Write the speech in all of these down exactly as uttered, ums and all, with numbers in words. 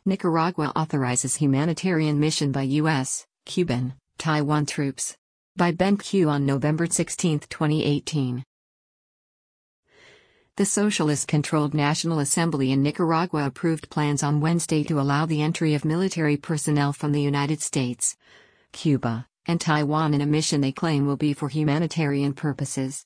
Nicaragua authorizes humanitarian mission by U S, Cuban, Taiwan troops. By Ben Q on November sixteenth, twenty eighteen. The Socialist-controlled National Assembly in Nicaragua approved plans on Wednesday to allow the entry of military personnel from the United States, Cuba, and Taiwan in a mission they claim will be for humanitarian purposes.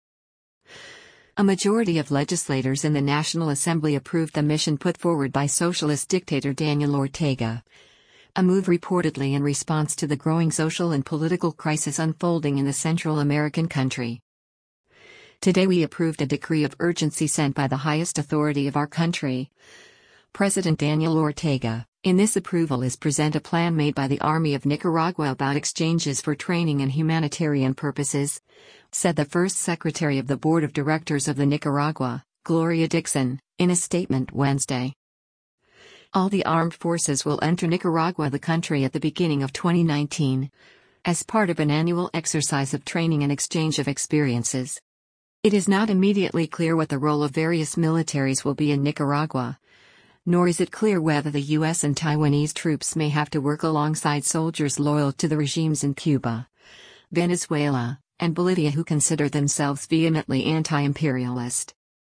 A majority of legislators in the National Assembly approved the mission put forward by socialist dictator Daniel Ortega, a move reportedly in response to the growing social and political crisis unfolding in the Central American country. Today we approved a decree of urgency sent by the highest authority of our country, President Daniel Ortega. In this approval is present a plan made by the Army of Nicaragua about exchanges for training and humanitarian purposes, said the first secretary of the Board of Directors of the Nicaragua, Gloria Dixon, in a statement Wednesday. All the armed forces will enter Nicaragua, the country, at the beginning of twenty nineteen, as part of an annual exercise of training and exchange of experiences. It is not immediately clear what the role of various militaries will be in Nicaragua, nor is it clear whether the U S and Taiwanese troops may have to work alongside soldiers loyal to the regimes in Cuba, Venezuela, and Bolivia who consider themselves vehemently anti-imperialist.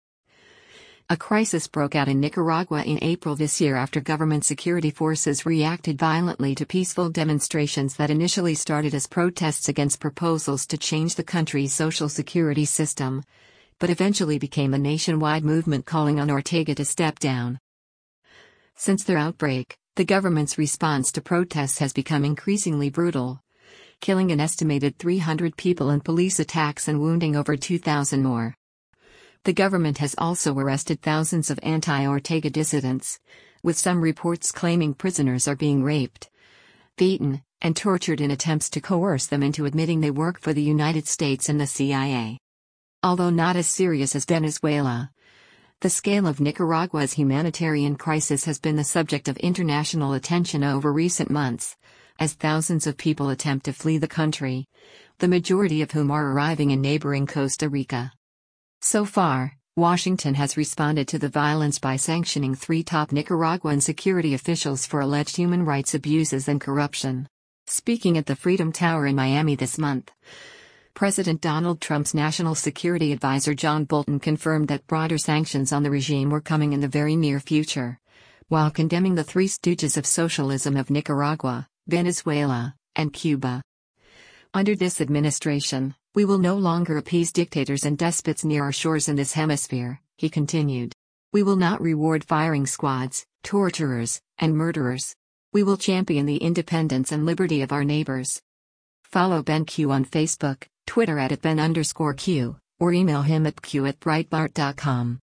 A crisis broke out in Nicaragua in April this year after government security forces reacted violently to peaceful demonstrations that initially started as protests against proposals to change the country's social security system, but eventually became a nationwide movement calling on Ortega to step down. Since their outbreak, the government's response to protests has become increasingly brutal, killing an estimated three hundred people in police attacks and wounding over two thousand more. The government has also arrested thousands of anti-Ortega dissidents, with some reports claiming prisoners are being raped, beaten, and tortured in attempts to coerce them into admitting they work for the United States and the C I A. Although not as serious as Venezuela, the scale of Nicaragua's humanitarian crisis has been the subject of international attention over recent months, as thousands of people attempt to flee the country, the majority of whom are arriving in neighboring Costa Rica. So far, Washington has responded to the violence by sanctioning three top Nicaraguan security officials for alleged human rights abuses and corruption. Speaking at the Freedom Tower in Miami this month, President Donald Trump's national security advisor John Bolton confirmed that broader sanctions on the regime were coming in the very near future, while condemning the three stooges of socialism of Nicaragua, Venezuela, and Cuba. Under this administration, we will no longer appease dictators and despots near our shores in this hemisphere, he continued. We will not reward firing squads, torturers, and murderers. We will champion the independence and liberty of our neighbors. Follow Ben Q on Facebook, Twitter at Ben underscore Q, or email him at q at breitbart dot com.